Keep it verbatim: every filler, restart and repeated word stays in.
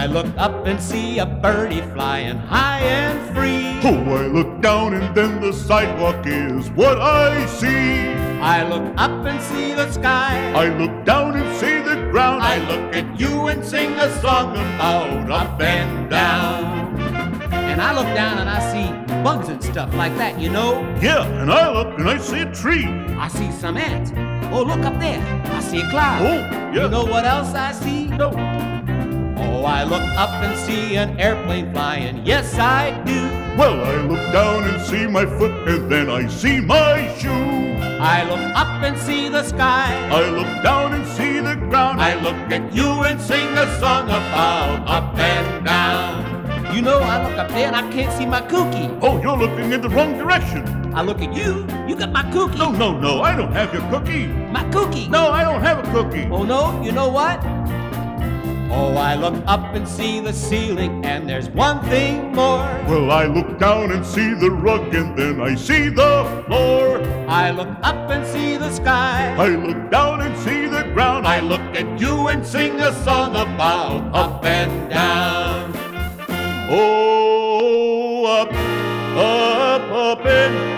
I look up and see a birdie flying high and free. Oh, I look down and then the sidewalk is what I see. I look up and see the sky. I look down and see the ground. I look at you and sing a song about up and down. And I look down and I see bugs and stuff like that, you know. Yeah, and I look and I see a tree. I see some ants. Oh, look up there. I see a cloud. Oh, yeah. You know what else I see? No. Oh, I look up and see an airplane flying. Yes, I do. Well, I look down and see my foot and then I see my shoe. I look up and see the sky. I look down and see the ground. I look at you and sing a song about up and down. You know, I look up there and I can't see my cookie. Oh, you're looking in the wrong direction. I look at you, you got my cookie. No, no, no, I don't have your cookie. My cookie. No, I don't have a cookie. Oh, no? You know what? Oh, I look up and see the ceiling, and there's one thing more. Well, I look down and see the rug, and then I see the floor. I look up and see the sky. I look down and see the ground. I look at you and sing a song about up and down. Oh, up, up, up and